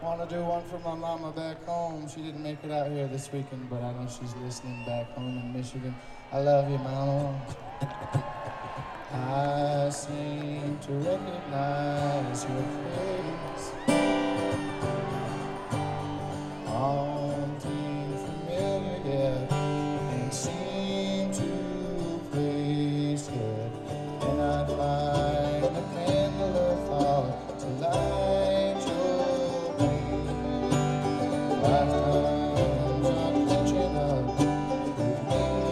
Want to do one for my mama back home. She didn't make it out here this weekend, but I know she's listening back home in Michigan. I love you, mama. I seem to recognize your face, haunting familiar yet, and seem to place it. And I'd light a candle of thought to light your way. Lifetimes are catching up with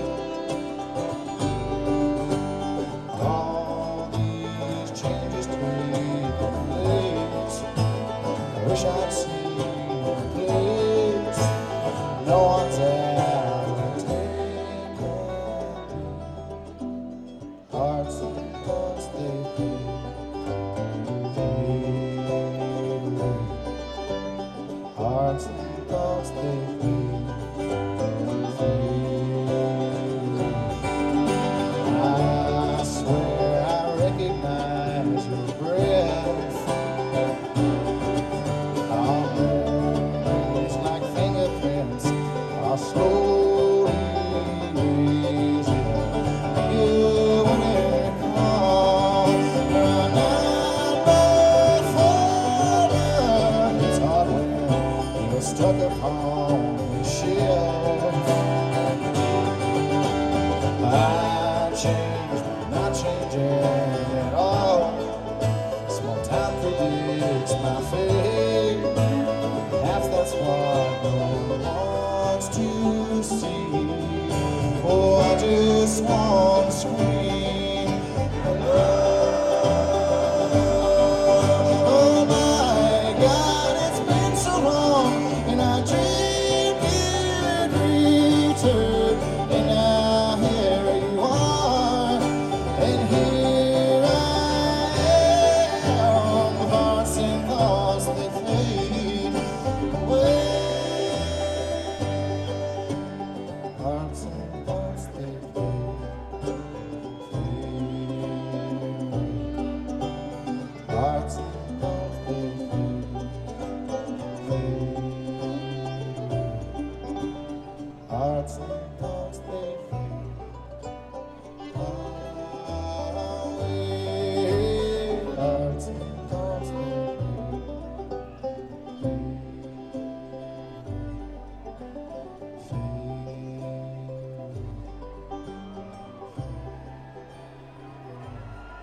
me. All these changes take place. I wish I'd seen a place no one's ever taken. Hearts and thoughts they fade away. Hearts and thoughts they fade away. I swear I recognize your breath. Our memories like fingerprints are slowly erasing. You were never gone, run out before it's hard when you're stuck upon the shelf. I changed, but not changing at all. Small time predicts my fate. Perhaps that's what no one wants to see. Oh, I just want to scream hello. Oh my God, it's been so long, and I dreamed you'd return. And now here you are, and here I am. Hearts and thoughts that fade away. Hearts and thoughts that fade away. Hearts and